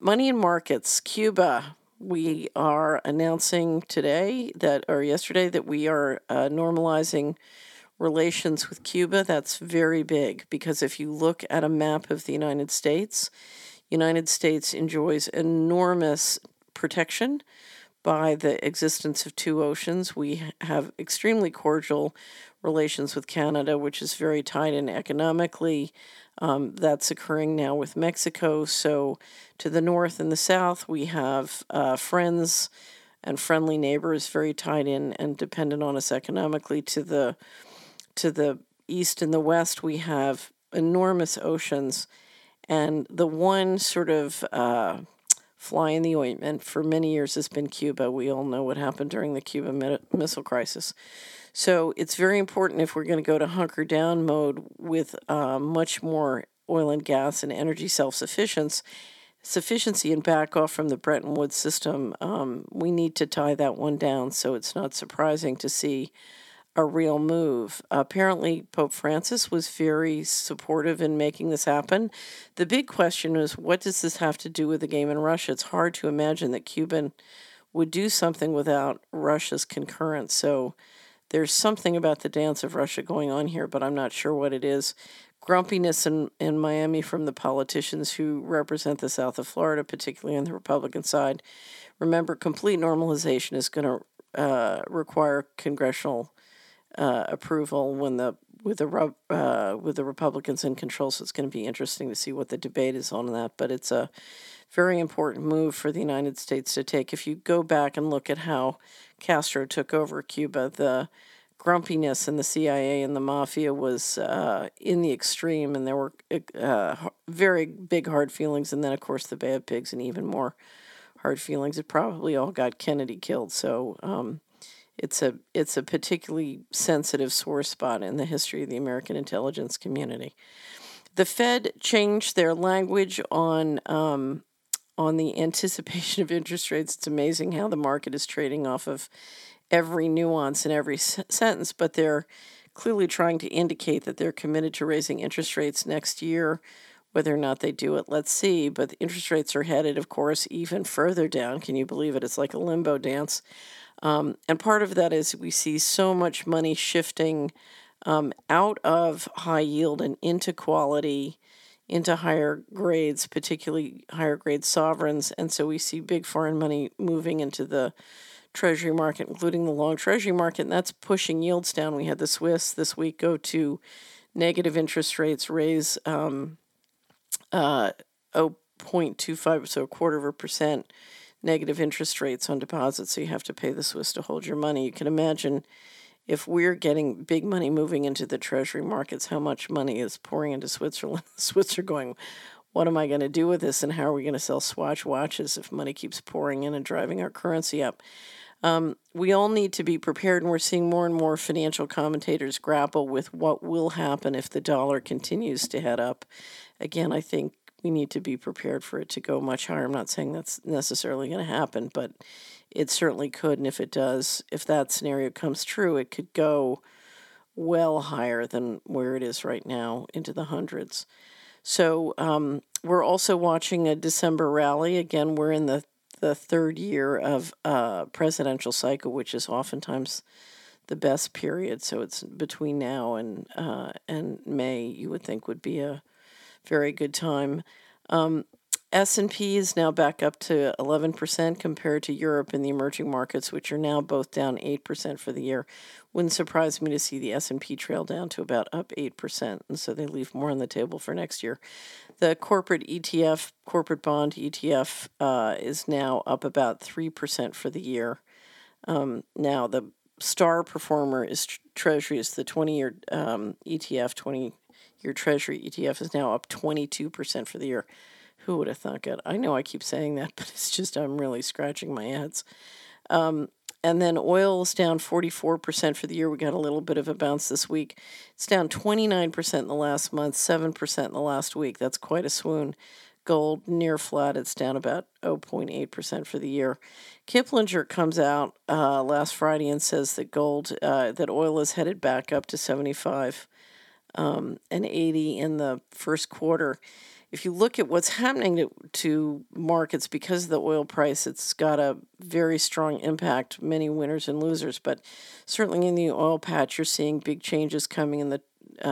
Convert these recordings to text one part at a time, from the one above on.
Money and markets, Cuba. We are announcing yesterday that we are normalizing relations with Cuba. That's very big because if you look at a map of the United States enjoys enormous protection by the existence of two oceans. We have extremely cordial relations with Canada, which is very tied in economically. That's occurring now with Mexico. So to the north and the south, we have friends and friendly neighbors very tied in and dependent on us economically. To the east and the west, we have enormous oceans. And the one sort of fly in the ointment for many years has been Cuba. We all know what happened during the Cuban Missile Crisis. So it's very important if we're going to go to hunker down mode with much more oil and gas and energy sufficiency and back off from the Bretton Woods system. We need to tie that one down, so it's not surprising to see a real move. Apparently, Pope Francis was very supportive in making this happen. The big question is, what does this have to do with the game in Russia? It's hard to imagine that Cuba would do something without Russia's concurrence. So there's something about the dance of Russia going on here, but I'm not sure what it is. Grumpiness in Miami from the politicians who represent the south of Florida, particularly on the Republican side. Remember, complete normalization is going to require congressional approval with the Republicans in control. So it's going to be interesting to see what the debate is on that. But it's a very important move for the United States to take. If you go back and look at how Castro took over Cuba, the grumpiness in the CIA and the mafia was in the extreme, and there were very big hard feelings. And then, of course, the bad pigs and even more hard feelings. It probably all got Kennedy killed. So it's a particularly sensitive sore spot in the history of the American intelligence community. The Fed changed their language on the anticipation of interest rates. It's amazing how the market is trading off of every nuance in every sentence, but they're clearly trying to indicate that they're committed to raising interest rates next year. Whether or not they do it, let's see. But the interest rates are headed, of course, even further down. Can you believe it? It's like a limbo dance. And part of that is we see so much money shifting out of high yield and into quality, into higher grades, particularly higher grade sovereigns. And so we see big foreign money moving into the Treasury market, including the long Treasury market, and that's pushing yields down. We had the Swiss this week go to negative interest rates, raise 0.25, so 0.25% negative interest rates on deposits, so you have to pay the Swiss to hold your money. You can imagine if we're getting big money moving into the Treasury markets, how much money is pouring into Switzerland. The Swiss are going, what am I going to do with this, and how are we going to sell Swatch watches if money keeps pouring in and driving our currency up? We all need to be prepared, and we're seeing more and more financial commentators grapple with what will happen if the dollar continues to head up. Again, I think we need to be prepared for it to go much higher. I'm not saying that's necessarily going to happen, but it certainly could, and if it does, if that scenario comes true, it could go well higher than where it is right now, into the hundreds. So we're also watching a December rally. Again, we're in the third year of presidential cycle, which is oftentimes the best period. So it's between now and May, you would think would be a very good time. S&P is now back up to 11% compared to Europe and the emerging markets, which are now both down 8% for the year. Wouldn't surprise me to see the S&P trail down to about up 8%, and so they leave more on the table for next year. The corporate bond ETF, is now up about 3% for the year. Now, the star performer is Treasury, is the 20-year ETF, 20-year Treasury ETF is now up 22% for the year. Who would have thought it? I know I keep saying that, but it's just I'm really scratching my heads. And then oil is down 44% for the year. We got a little bit of a bounce this week. It's down 29% in the last month, 7% in the last week. That's quite a swoon. Gold near flat. It's down about 0.8% for the year. Kiplinger comes out last Friday and says that that oil is headed back up to 75 and 80 in the first quarter. if you look at what's happening to markets because of the oil price, it's got a very strong impact, many winners and losers. But certainly in the oil patch, you're seeing big changes coming in the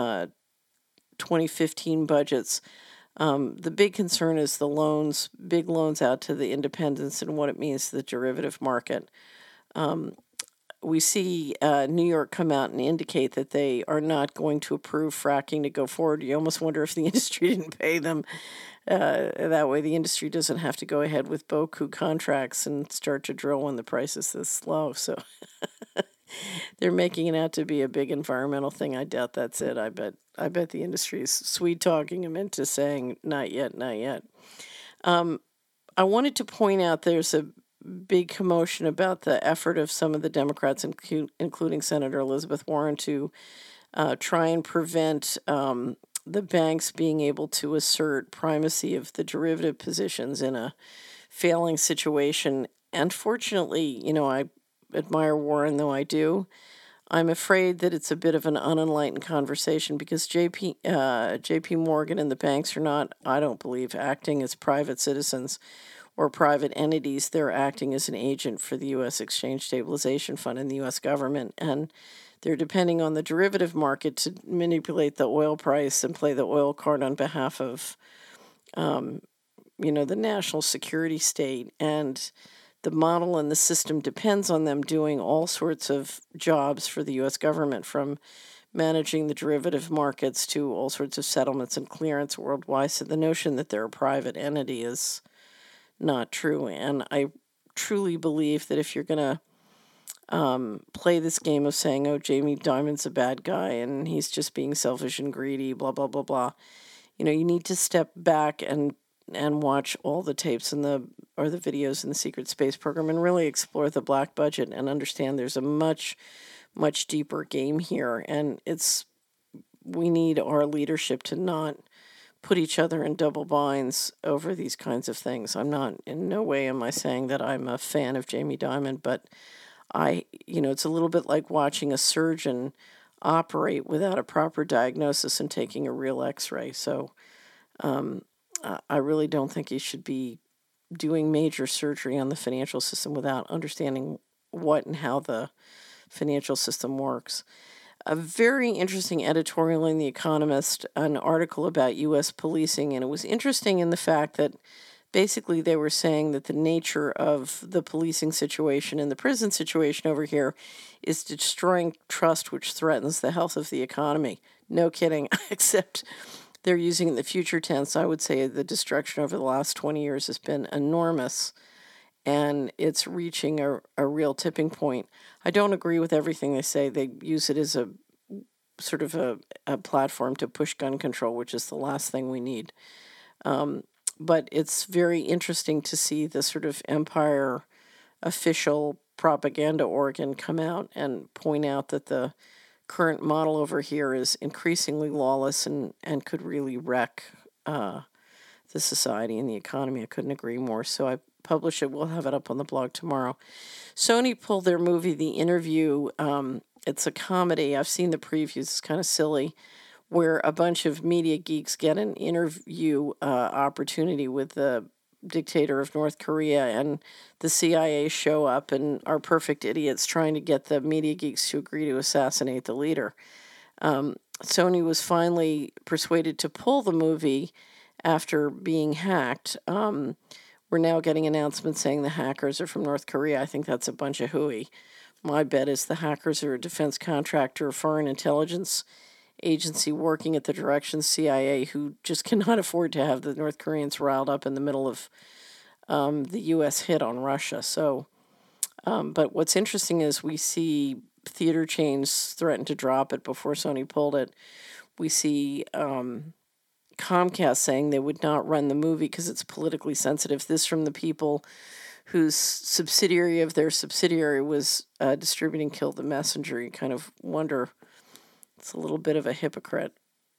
2015 budgets. The big concern is the loans, big loans out to the independents and what it means to the derivative market. We see New York come out and indicate that they are not going to approve fracking to go forward. You almost wonder if the industry didn't pay them. That way the industry doesn't have to go ahead with Boku contracts and start to drill when the price is this low. So they're making it out to be a big environmental thing. I doubt that's it. I bet the industry is sweet talking them into saying, not yet, not yet. I wanted to point out there's a big commotion about the effort of some of the Democrats, including Senator Elizabeth Warren, to try and prevent the banks being able to assert primacy of the derivative positions in a failing situation. And fortunately, I admire Warren, though I do. I'm afraid that it's a bit of an unenlightened conversation because JP Morgan and the banks are not, I don't believe, acting as private citizens or private entities. They're acting as an agent for the U.S. Exchange Stabilization Fund and the U.S. government, and they're depending on the derivative market to manipulate the oil price and play the oil card on behalf of, the national security state. And the model and the system depends on them doing all sorts of jobs for the U.S. government, from managing the derivative markets to all sorts of settlements and clearance worldwide. So the notion that they're a private entity is not true. And I truly believe that if you're going to play this game of saying, oh, Jamie Dimon's a bad guy and he's just being selfish and greedy, blah, blah, blah, blah, you need to step back and watch all the tapes and the videos in the Secret Space Program and really explore the black budget and understand there's a much, much deeper game here. And we need our leadership to not put each other in double binds over these kinds of things. I'm not, in no way am I saying that I'm a fan of Jamie Dimon, but it's a little bit like watching a surgeon operate without a proper diagnosis and taking a real x-ray. So I really don't think he should be doing major surgery on the financial system without understanding what and how the financial system works. A very interesting editorial in The Economist, an article about U.S. policing, and it was interesting in the fact that basically they were saying that the nature of the policing situation and the prison situation over here is destroying trust, which threatens the health of the economy. No kidding, except they're using the future tense. I would say the destruction over the last 20 years has been enormous, and it's reaching a real tipping point. I don't agree with everything they say. They use it as a sort of a platform to push gun control, which is the last thing we need. But it's very interesting to see the sort of empire official propaganda organ come out and point out that the current model over here is increasingly lawless and could really wreck the society and the economy. I couldn't agree more. So I publish it. We'll have it up on the blog tomorrow. Sony pulled their movie, The Interview. It's a comedy. I've seen the previews. It's kind of silly, where a bunch of media geeks get an interview opportunity with the dictator of North Korea, and the CIA show up and are perfect idiots trying to get the media geeks to agree to assassinate the leader. Sony was finally persuaded to pull the movie after being hacked. We're now getting announcements saying the hackers are from North Korea. I think that's a bunch of hooey. My bet is the hackers are a defense contractor, foreign intelligence agency working at the direction of CIA, who just cannot afford to have the North Koreans riled up in the middle of the U.S. hit on Russia. So, but what's interesting is we see theater chains threaten to drop it before Sony pulled it. We see Comcast saying they would not run the movie because it's politically sensitive. This from the people whose subsidiary of their subsidiary was distributing Kill the Messenger. You kind of wonder, it's a little bit of a hypocrite.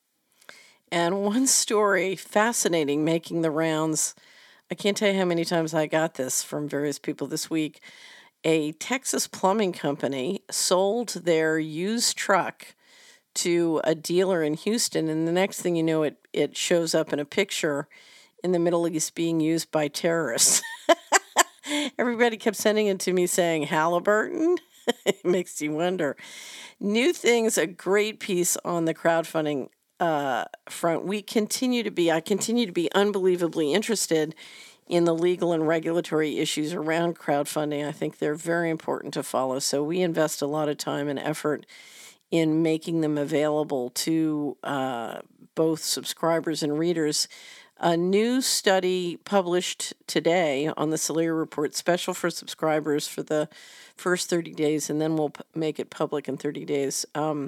And one story, fascinating, making the rounds. I can't tell you how many times I got this from various people this week. A Texas plumbing company sold their used truck to a dealer in Houston, and the next thing you know, it shows up in a picture in the Middle East being used by terrorists. Everybody kept sending it to me saying, Halliburton? It makes you wonder. New Things, a great piece on the crowdfunding front. I continue to be unbelievably interested in the legal and regulatory issues around crowdfunding. I think they're very important to follow. So we invest a lot of time and effort in making them available to both subscribers and readers. A new study published today on the Celere Report, special for subscribers for the first 30 days, and then we'll make it public in 30 days.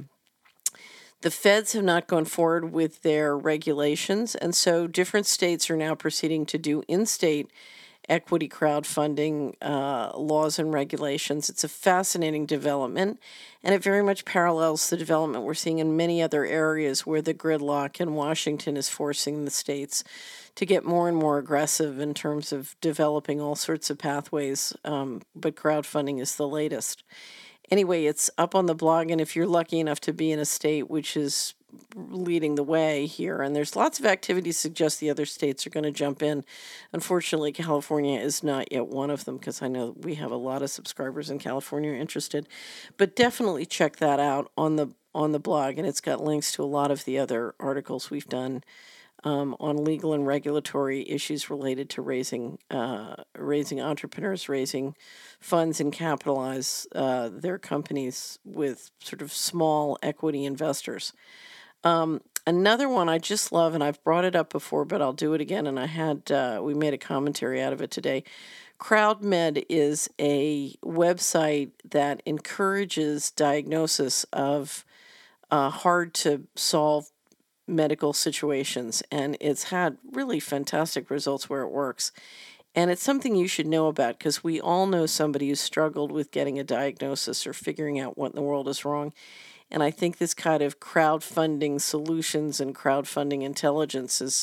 The feds have not gone forward with their regulations, and so different states are now proceeding to do in-state equity crowdfunding laws and regulations. It's a fascinating development, and it very much parallels the development we're seeing in many other areas where the gridlock in Washington is forcing the states to get more and more aggressive in terms of developing all sorts of pathways, but crowdfunding is the latest. Anyway, it's up on the blog, and if you're lucky enough to be in a state which is leading the way here, and there's lots of activity to suggest the other states are going to jump in. Unfortunately, California is not yet one of them, because I know we have a lot of subscribers in California interested. But definitely check that out on the blog, and it's got links to a lot of the other articles we've done on legal and regulatory issues related to raising entrepreneurs, raising funds, and capitalize their companies with sort of small equity investors. Another one I just love, and I've brought it up before, but I'll do it again, and we made a commentary out of it today. CrowdMed is a website that encourages diagnosis of hard-to-solve medical situations, and it's had really fantastic results where it works. And it's something you should know about, because we all know somebody who's struggled with getting a diagnosis or figuring out what in the world is wrong. And I think this kind of crowdfunding solutions and crowdfunding intelligence is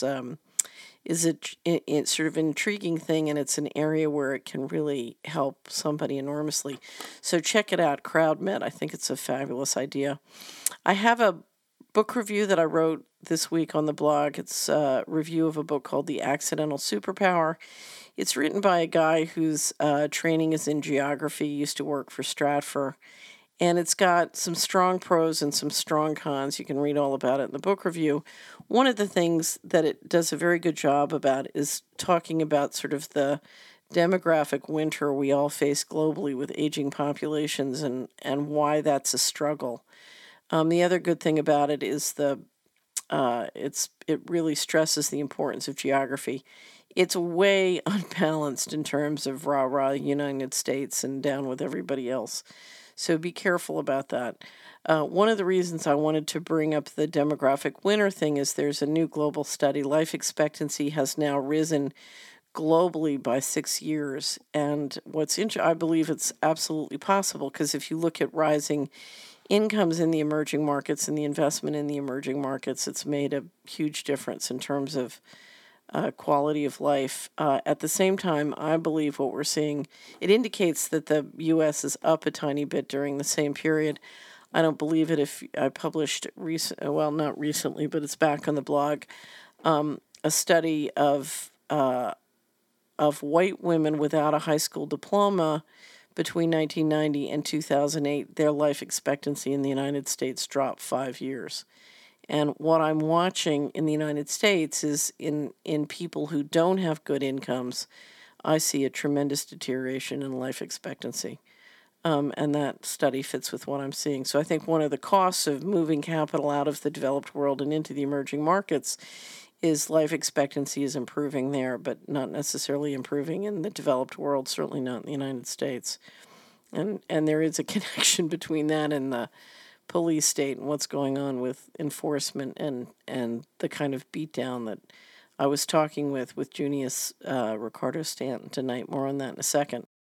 a sort of intriguing thing, and it's an area where it can really help somebody enormously. So check it out, CrowdMed. I think it's a fabulous idea. I have a book review that I wrote this week on the blog. It's a review of a book called The Accidental Superpower. It's written by a guy whose training is in geography, used to work for Stratfor. And it's got some strong pros and some strong cons. You can read all about it in the book review. One of the things that it does a very good job about is talking about sort of the demographic winter we all face globally with aging populations and why that's a struggle. The other good thing about it is it really stresses the importance of geography. It's way unbalanced in terms of rah-rah United States and down with everybody else. So be careful about that. One of the reasons I wanted to bring up the demographic winter thing is there's a new global study. Life expectancy has now risen globally by 6 years. And I believe it's absolutely possible, because if you look at rising incomes in the emerging markets and the investment in the emerging markets, it's made a huge difference in terms of quality of life. At the same time, I believe what we're seeing, it indicates that the U.S. is up a tiny bit during the same period. I don't believe it if I published, not recently, but it's back on the blog, a study of white women without a high school diploma between 1990 and 2008. Their life expectancy in the United States dropped 5 years. And what I'm watching in the United States is in people who don't have good incomes, I see a tremendous deterioration in life expectancy. And that study fits with what I'm seeing. So I think one of the costs of moving capital out of the developed world and into the emerging markets is life expectancy is improving there, but not necessarily improving in the developed world, certainly not in the United States. And there is a connection between that and the police state and what's going on with enforcement and the kind of beatdown that I was talking with Junius Ricardo Stanton tonight. More on that in a second.